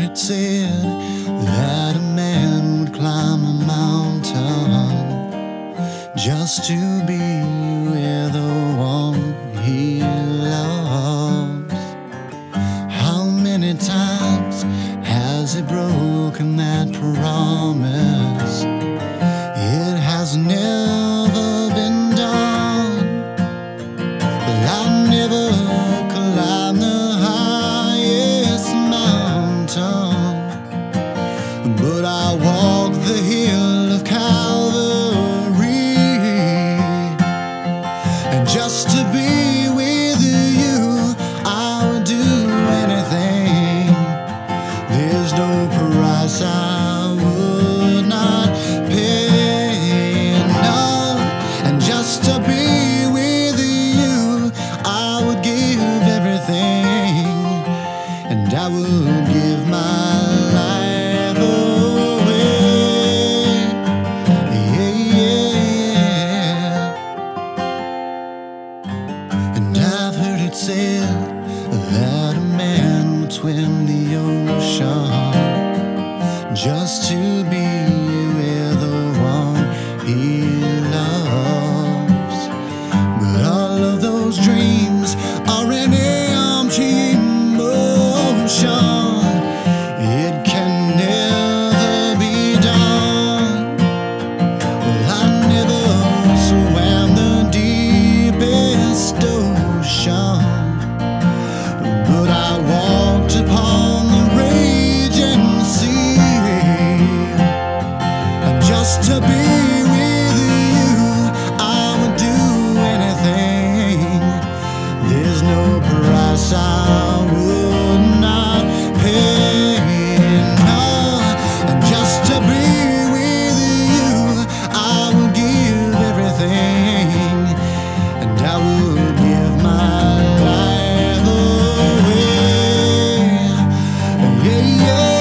it said that a man would climb a mountain just to be with the one he loves. How many times has he broken that promise? It has never been done. I never climbed the highest mountain, but I walked the hill of Calvary, and just to be with you, I would do anything. There's no price I would not pay, no. And just to be with you, I would give everything, and I would give my life away. Yeah, yeah. And I've heard it said that a man would swim the ocean just to be with the one he loves. But all of those dreams are an empty emotion. It can never be done. Well, I never swam the deepest ocean, but I walked upon the raging sea. And just to be with you, I would do anything. There's no price I would not pay, no. And just to be with you, I would give everything, and I would give my life away. Yeah, yeah.